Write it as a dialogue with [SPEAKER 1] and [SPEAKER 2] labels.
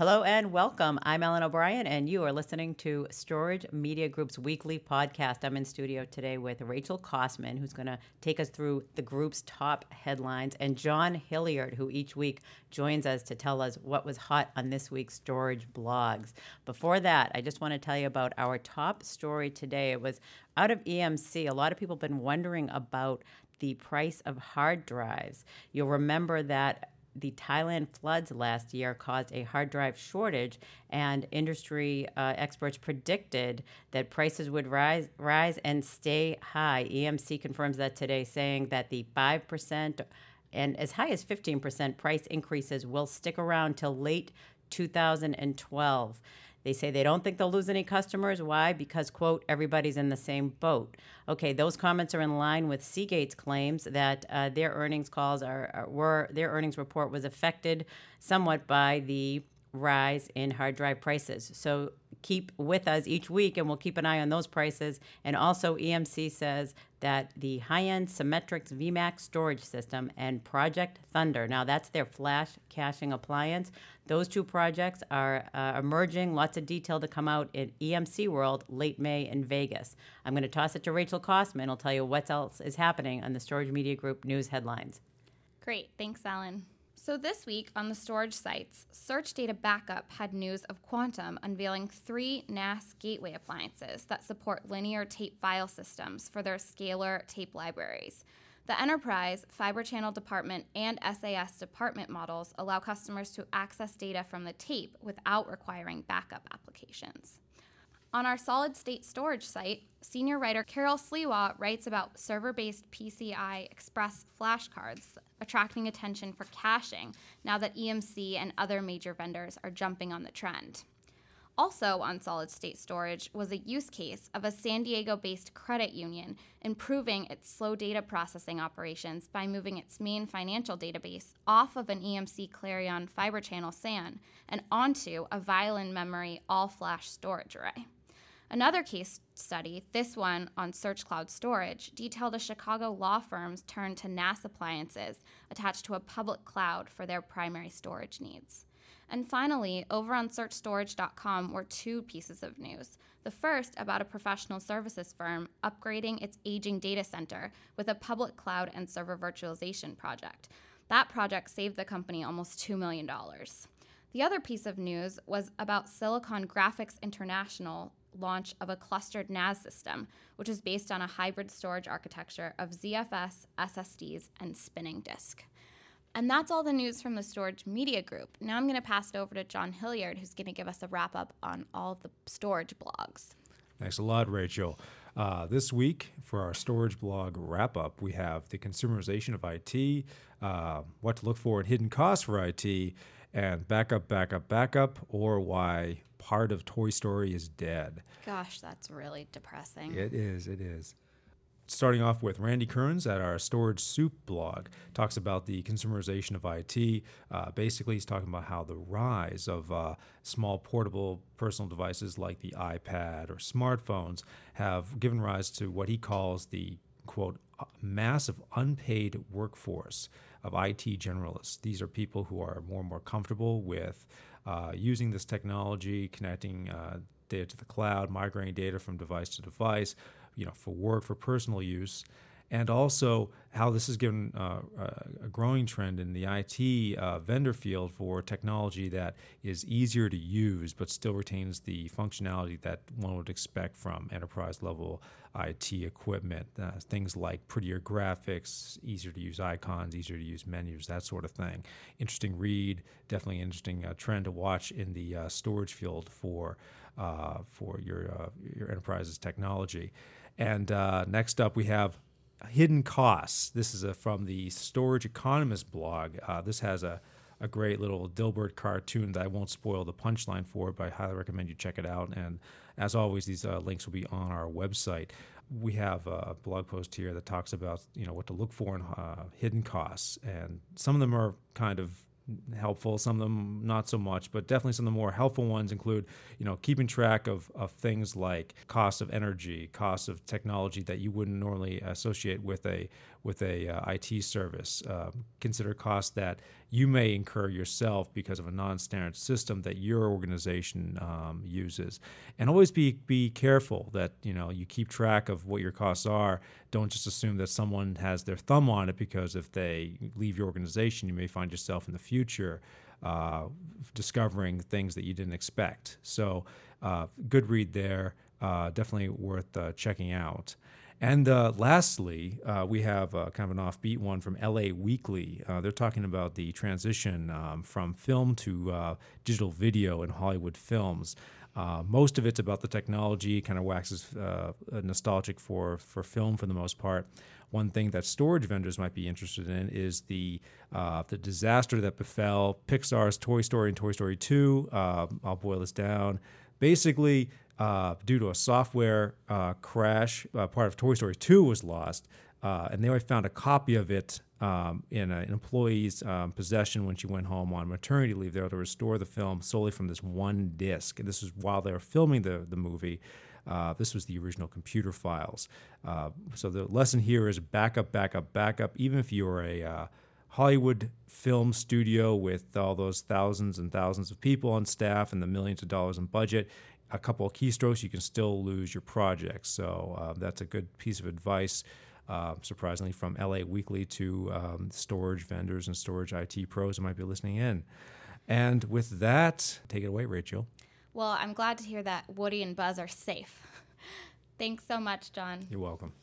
[SPEAKER 1] Hello and welcome. I'm Ellen O'Brien, and you are listening to Storage Media Group's weekly podcast. I'm in studio today with Rachel Kosman, who's going to take us through the group's top headlines, and John Hilliard, who each week joins us to tell us what was hot on this week's storage blogs. Before that, I just want to tell you about our top story today. It was out of EMC. A lot of people have been wondering about the price of hard drives. You'll remember that the Thailand floods last year caused a hard drive shortage, and industry experts predicted that prices would rise and stay high. EMC confirms that today, saying that the 5% and as high as 15% price increases will stick around till late 2012. They say they don't think they'll lose any customers. Why? Because, quote, everybody's in the same boat. Okay, those comments are in line with Seagate's claims that their earnings report was affected somewhat by the rise in hard drive prices. So keep with us each week, and we'll keep an eye on those prices. And also, EMC says that the high-end Symmetrix VMAX storage system and Project Thunder, now that's their flash caching appliance, those two projects are emerging. Lots of detail to come out in EMC World late May in Vegas. I'm going to toss it to Rachel Kosman. I'll tell you what else is happening on the Storage Media Group news headlines.
[SPEAKER 2] Great. Thanks, Ellen. So this week on the storage sites, Search Data Backup had news of Quantum unveiling 3 NAS gateway appliances that support linear tape file systems for their Scalar tape libraries. The Enterprise, Fiber Channel Department, and SAS Department models allow customers to access data from the tape without requiring backup applications. On our solid-state storage site, senior writer Carol Sliwa writes about server-based PCI Express flashcards attracting attention for caching now that EMC and other major vendors are jumping on the trend. Also on solid-state storage was a use case of a San Diego-based credit union improving its slow data processing operations by moving its main financial database off of an EMC Clarion Fiber Channel SAN and onto a Violin memory all-flash storage array. Another case study, this one on Search Cloud Storage, detailed a Chicago law firm's turn to NAS appliances attached to a public cloud for their primary storage needs. And finally, over on searchstorage.com were 2 pieces of news. The first about a professional services firm upgrading its aging data center with a public cloud and server virtualization project. That project saved the company almost $2 million. The other piece of news was about Silicon Graphics International launch of a clustered NAS system, which is based on a hybrid storage architecture of ZFS, SSDs, and spinning disk. And that's all the news from the Storage Media Group. Now I'm going to pass it over to John Hilliard, who's going to give us a wrap-up on all of the storage blogs.
[SPEAKER 3] Thanks a lot, Rachel. This week, for our storage blog wrap-up, we have the consumerization of IT, what to look for in hidden costs for IT, and backup, or why part of Toy Story is dead.
[SPEAKER 2] Gosh, that's really depressing.
[SPEAKER 3] It is. Starting off with Randy Kearns at our Storage Soup blog, talks about the consumerization of IT. Basically, he's talking about how the rise of small portable personal devices like the iPad or smartphones have given rise to what he calls the, quote, massive unpaid workforce of IT generalists. These are people who are more and more comfortable with using this technology, connecting data to the cloud, migrating data from device to device, for work, for personal use, and also how this has given a growing trend in the IT vendor field for technology that is easier to use but still retains the functionality that one would expect from enterprise-level IT equipment. Things like prettier graphics, easier to use icons, easier to use menus, that sort of thing. Interesting read, definitely an interesting trend to watch in the storage field for your enterprise's technology. And next up, we have hidden costs. This is from the Storage Economist blog. This has a great little Dilbert cartoon that I won't spoil the punchline for, but I highly recommend you check it out. And as always, these links will be on our website. We have a blog post here that talks about what to look for in hidden costs, and some of them are kind of helpful, some of them not so much, but definitely some of the more helpful ones include, keeping track of things like cost of energy, cost of technology that you wouldn't normally associate with a IT service. Consider costs that you may incur yourself because of a non-standard system that your organization uses. And always be careful that you keep track of what your costs are. Don't just assume that someone has their thumb on it, because if they leave your organization, you may find yourself in the future discovering things that you didn't expect. So good read there. Definitely worth checking out. And lastly, we have kind of an offbeat one from LA Weekly. They're talking about the transition from film to digital video in Hollywood films. Most of it's about the technology, kind of waxes nostalgic for film for the most part. One thing that storage vendors might be interested in is the disaster that befell Pixar's Toy Story and Toy Story 2. I'll boil this down. Basically, due to a software crash, part of Toy Story 2 was lost, and they only found a copy of it in an employee's possession when she went home on maternity leave. They were able to restore the film solely from this one disc, and this was while they were filming the movie. This was the original computer files. So the lesson here is backup, backup, backup. Even if you're a Hollywood film studio with all those thousands and thousands of people on staff and the millions of dollars in budget, a couple of keystrokes, you can still lose your project. So that's a good piece of advice, surprisingly, from LA Weekly to storage vendors and storage IT pros who might be listening in. And with that, take it away, Rachel.
[SPEAKER 2] Well, I'm glad to hear that Woody and Buzz are safe. Thanks so much, John.
[SPEAKER 3] You're welcome.